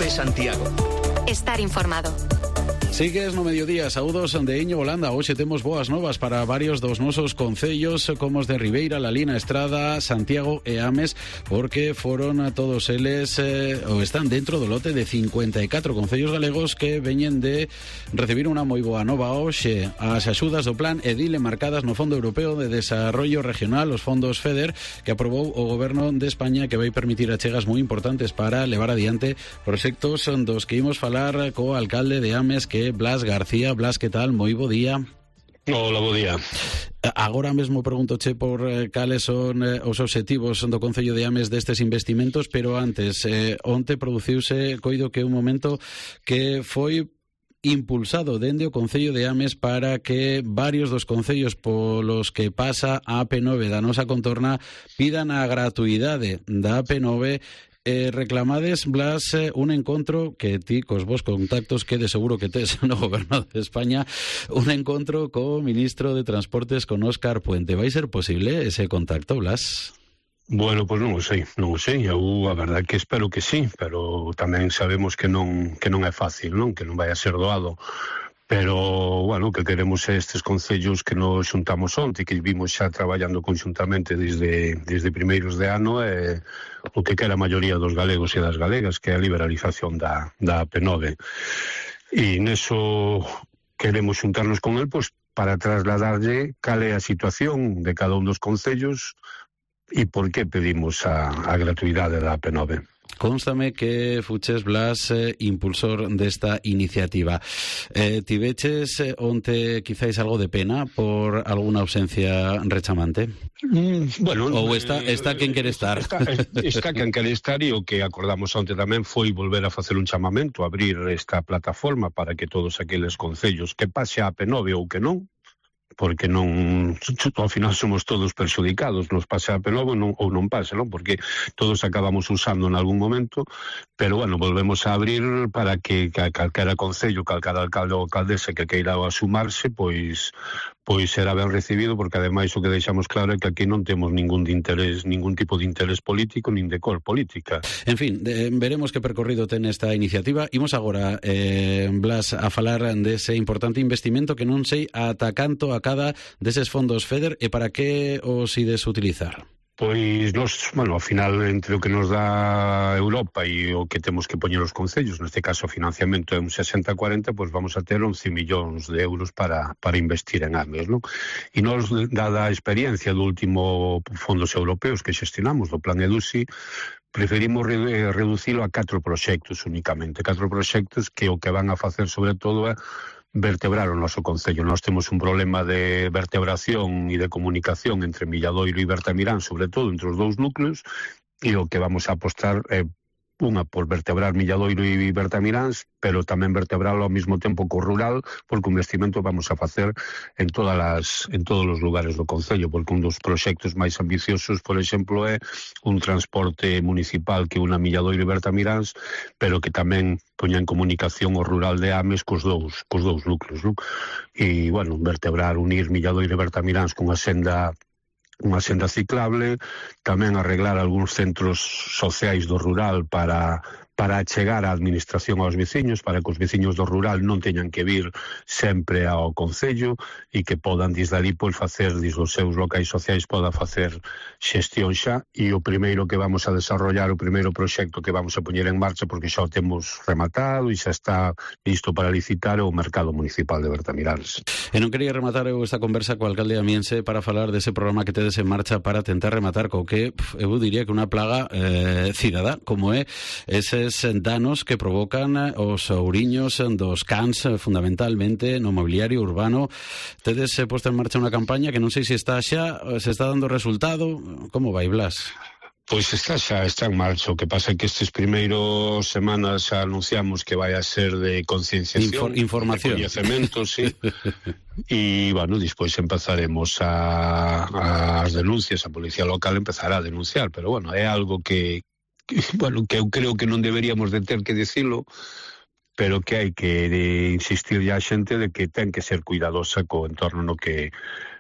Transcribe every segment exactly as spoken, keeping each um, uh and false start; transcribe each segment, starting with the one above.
Cope Santiago. Estar informado. Sigues no mediodía, saúdos de Iñigo Holanda. Hoxe temos boas novas para varios dos nosos concellos, como os de Ribeira, Lalín, Estrada, Santiago e Ames, porque foron a todos eles, eh, ou están dentro do lote de cincuenta e catro concellos galegos que veñen de recibir unha moi boa nova hoxe. As axudas do plan Edile marcadas no Fondo Europeo de Desarrollo Regional, os fondos FEDER, que aprobou o Goberno de España, que vai permitir achegas moi importantes para levar adiante proxectos dos que imos falar co alcalde de Ames, que Blas García. Blas, que tal? Moi bo día. Hola, bo día. Agora mesmo preguntoche por eh, cales son eh, os obxectivos do Concello de Ames destes investimentos, pero antes, eh, onte produciuse, coido que un momento que foi impulsado dende o Concello de Ames para que varios dos concellos polos que pasa a A P nove da nosa contorna pidan a gratuidade da A P nove. Eh, reclamades, Blas, eh, un encontro que ti, cos vos contactos que de seguro que tes no Goberno de España, un encontro co ministro de Transportes, con Óscar Puente. Vai ser posible ese contacto, Blas? Bueno, pois non o sei, non o sei. Eu a verdade que espero que sí, pero tamén sabemos que non que non é fácil, non? Que non vai a ser doado. Pero, bueno, que queremos estes concellos que nos xuntamos onte, que vimos xa traballando conxuntamente desde, desde primeiros de ano, e o que quera a maioría dos galegos e das galegas, que é a liberalización da, da A P nove. E neso queremos xuntarnos con el, pois, para trasladarlle cal é a situación de cada un dos concellos e por que pedimos a, a gratuidade da A P nove. Constame que fuches, Blas, eh, impulsor desta iniciativa. Eh, tiveches eh, onte quizáis algo de pena por alguna ausencia rechamante? Mm, bueno, ou está, está quen quere estar? Está, está quen quere estar, e o que acordamos onte tamén foi volver a facer un chamamento, abrir esta plataforma para que todos aqueles concellos que pase a A P nove ou que non, porque non, ao final somos todos perxudicados, nos pase a P nove non, ou non pase, non? Porque todos acabamos usando en algún momento, pero bueno, volvemos a abrir para que calquera concello, calquera alcalde ou alcaldesa que queira asumarse, pois pois será ben recibido, porque ademais o que deixamos claro é que aquí non temos ningún de interés, ningún tipo de interés político, nin de cor política. En fin, de, veremos que percorrido ten esta iniciativa. Imos agora, eh, Blas, a falar dese importante investimento que non sei ata canto a cada deses fondos FEDER e para que os ides utilizar. Pois nos, bueno, ao final, entre o que nos dá Europa e o que temos que poñer os concellos, neste caso o financiamento é un sesenta cuarenta, pois vamos a ter once millóns de euros para, para investir en Ames, non? E nos, dada a experiencia do último fondos europeos que xestionamos, do plan EDUSI, preferimos re, reducilo a catro proxectos únicamente, catro proxectos que o que van a facer sobre todo é vertebrar o noso concello. Nós temos un problema de vertebración e de comunicación entre Milladoiro e Bertamirán, sobre todo entre os dous núcleos, e o que vamos a apostar é unha por vertebrar Milladoiro e Bertamiráns, pero tamén vertebralo ao mesmo tempo co rural, porque o investimento vamos a facer en todas as, en todos os lugares do concello, porque un dos proxectos máis ambiciosos, por exemplo, é un transporte municipal que una Milladoiro e Bertamiráns, pero que tamén poña en comunicación o rural de Ames cos dous, cos dous núcleos, non? E, bueno, vertebrar, unir Milladoiro e Bertamiráns cunha senda unha senda ciclable, tamén arreglar algúns centros sociais do rural para para achegar a administración aos veciños, para que os veciños do rural non teñan que vir sempre ao concello e que podan desde ali pois facer, desde os seus locais sociais, poda facer xestión xa. E o primeiro que vamos a desarrollar, o primeiro proxecto que vamos a poñer en marcha, porque xa o temos rematado e xa está listo para licitar, o mercado municipal de Bertamiráns. E non quería rematar eu esta conversa co alcalde amiense para falar dese programa que tedes en marcha para tentar rematar co que eu diría que unha plaga eh, cidadá, como é ese danos que provocan os ouriños dos cans, fundamentalmente no mobiliario urbano. Tedes eh, posto en marcha unha campaña que non sei se está xa, se está dando resultado. Como vai, Blas? Pois está xa, está en marcha. O que pasa é que estes primeiros semanas xa anunciamos que vai a ser de concienciación, Infor, información, de coñecemento, sí. E, bueno, despois empezaremos a, a as denuncias, a policía local empezará a denunciar, pero, bueno, é algo que bueno, que eu creo que non deberíamos de ter que dicilo, pero que hai que insistir a xente de que ten que ser cuidadosa co entorno no que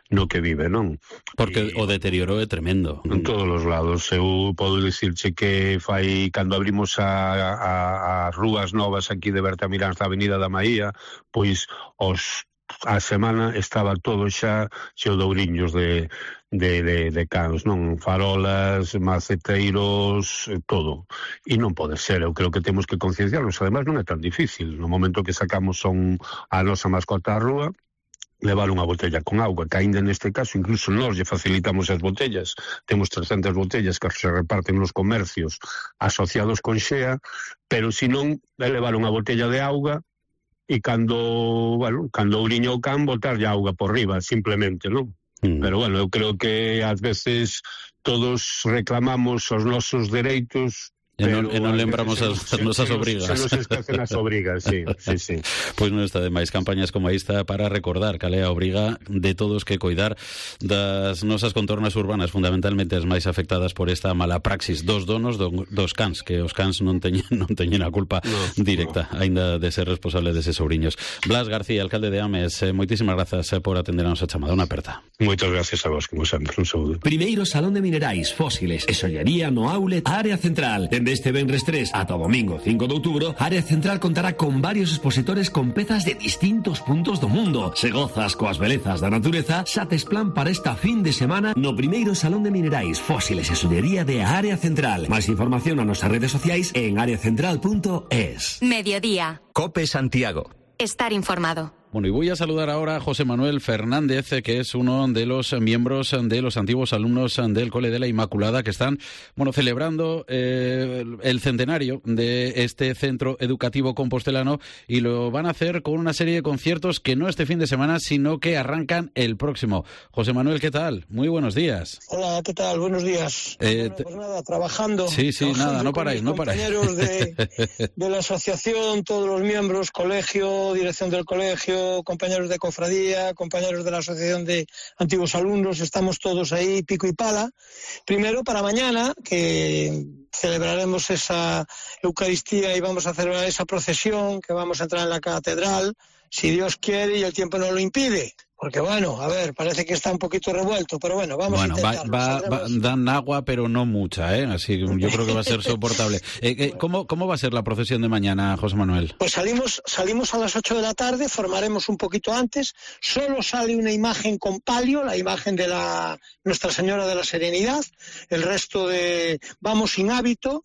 no que vive, non? Porque e, o deterioro é tremendo. En todos os lados. Eu podo dicirche que fai, cando abrimos a, a, a rúas novas aquí de Bertamiráns da Avenida da Maía, pois os a semana estaba todo xa xeo de ouriños de, de, de, de cans, non? Farolas, maceteiros, todo. E non pode ser, eu creo que temos que concienciarnos. Ademais non é tan difícil. No momento que sacamos son a nosa mascota á rúa, levar unha botella con auga, que ainda neste caso incluso nós lle facilitamos as botellas. Temos trescentas botellas que se reparten nos comercios asociados con Xea, pero se non é levar unha botella de auga e cando, bueno, cando ouriña o can botarlle auga por riba, simplemente, non? Mm. Pero, bueno, eu creo que ás veces todos reclamamos os nosos dereitos, E non, e non lembramos as, as nosas obrigas. Se nos esquecen as obrigas, sí, sí, sí. Pois non está de máis campañas como esta para recordar cal é a obriga de todos que coidar das nosas contornas urbanas, fundamentalmente as máis afectadas por esta mala praxis dos donos do, dos cans, que os cans non teñen, non teñen a culpa no, directa, no. aínda de ser responsable deses sobriños. Blas García, alcalde de Ames, eh, moitísimas grazas por atender a nosa chamada. Unha aperta. Moitas gracias a vos, como sempre. Un saúdo. Primeiro Salón de Minerais, Fósiles e Sollería no Outlet Área Central. Deste venres tres ata o domingo cinco de outubro, Área Central contará con varios expositores con pezas de distintos puntos do mundo. Se gozas coas belezas da natureza, xa tes plan para esta fin de semana no primeiro Salón de Minerais, Fósiles e Sollería de Área Central. Máis información nas nosas redes sociais en área central punto es. Mediodía. Cope Santiago. Estar informado. Bueno, y voy a saludar ahora a José Manuel Fernández, que es uno de los miembros de los antiguos alumnos del Cole de la Inmaculada, que están, bueno, celebrando eh, el centenario de este centro educativo compostelano, y lo van a hacer con una serie de conciertos que no este fin de semana, sino que arrancan el próximo. José Manuel, ¿qué tal? Muy buenos días. Hola, ¿qué tal? Buenos días. Eh, bueno, pues nada, trabajando. Sí, sí, trabajando nada, no paráis, no paráis. Compañeros de, de la asociación, todos los miembros, colegio, dirección del colegio, compañeros de cofradía, compañeros de la asociación de antiguos alumnos, estamos todos ahí pico y pala. Primero para mañana, que celebraremos esa Eucaristía y vamos a celebrar esa procesión, que vamos a entrar en la catedral, si Dios quiere y el tiempo no lo impide. Porque bueno, a ver, parece que está un poquito revuelto, pero bueno, vamos bueno, a intentarlo. Va, va, va, dan agua, pero no mucha, ¿eh? Así que yo creo que va a ser soportable. Eh, eh, ¿cómo, ¿Cómo va a ser la procesión de mañana, José Manuel? Pues salimos salimos a las ocho de la tarde, formaremos un poquito antes, solo sale una imagen con palio, la imagen de la Nuestra Señora de la Serenidad, el resto de vamos sin hábito.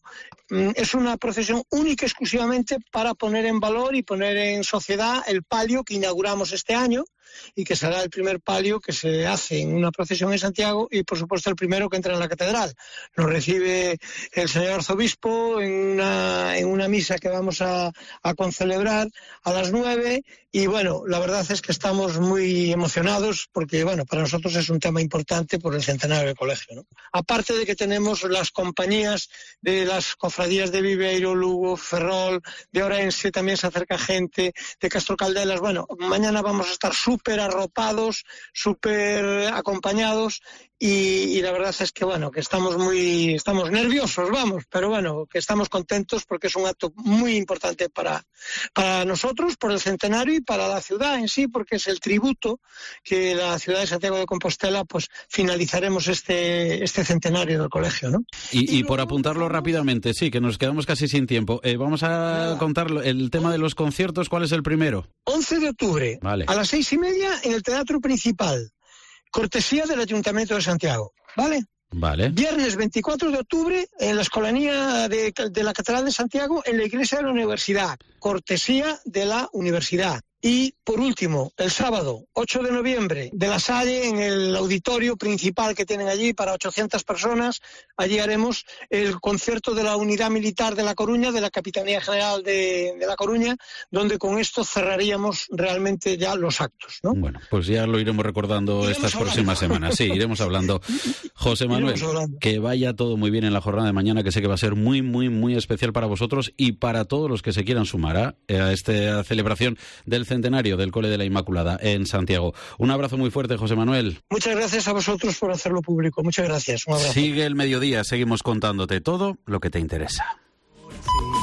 Es una procesión única exclusivamente para poner en valor y poner en sociedad el palio que inauguramos este año, y que será el primer palio que se hace en una procesión en Santiago y, por supuesto, el primero que entra en la catedral. Nos recibe el señor arzobispo en una, en una misa que vamos a, a concelebrar a las nueve y, bueno, la verdad es que estamos muy emocionados porque, bueno, para nosotros es un tema importante por el centenario del colegio, ¿no? Aparte de que tenemos las compañías de las cofradías de Viveiro, Lugo, Ferrol, de Orense, también se acerca gente, de Castro Caldelas. Bueno, mañana vamos a estar súper súper arropados, súper acompañados y, y la verdad es que bueno, que estamos muy, estamos nerviosos, vamos, pero bueno, que estamos contentos porque es un acto muy importante para, para nosotros, por el centenario y para la ciudad en sí, porque es el tributo que la ciudad de Santiago de Compostela, pues finalizaremos este, este centenario del colegio, ¿no? Y, y por apuntarlo rápidamente, sí, que nos quedamos casi sin tiempo, eh, vamos a Nada. contar el tema de los conciertos. ¿Cuál es el primero? once de octubre, vale. A las seis y media en el Teatro Principal, cortesía del Ayuntamiento de Santiago, ¿vale? Vale. Viernes veinticuatro de octubre en la Escolanía de, de la Catedral de Santiago, en la Iglesia de la Universidad, cortesía de la Universidad. Y, por último, el sábado, ocho de noviembre, de la Salle, en el auditorio principal que tienen allí para ochocientas personas, allí haremos el concierto de la Unidad Militar de La Coruña, de la Capitanía General de, de La Coruña, donde con esto cerraríamos realmente ya los actos, ¿no? Bueno, pues ya lo iremos recordando iremos estas hablando. próximas semanas. Sí, iremos hablando. José Manuel, hablando. Que vaya todo muy bien en la jornada de mañana, que sé que va a ser muy, muy, muy especial para vosotros y para todos los que se quieran sumar a, a esta celebración del centenario del Cole de la Inmaculada en Santiago. Un abrazo muy fuerte, José Manuel. Muchas gracias a vosotros por hacerlo público. Muchas gracias. Un abrazo. Sigue el mediodía, seguimos contándote todo lo que te interesa. Sí.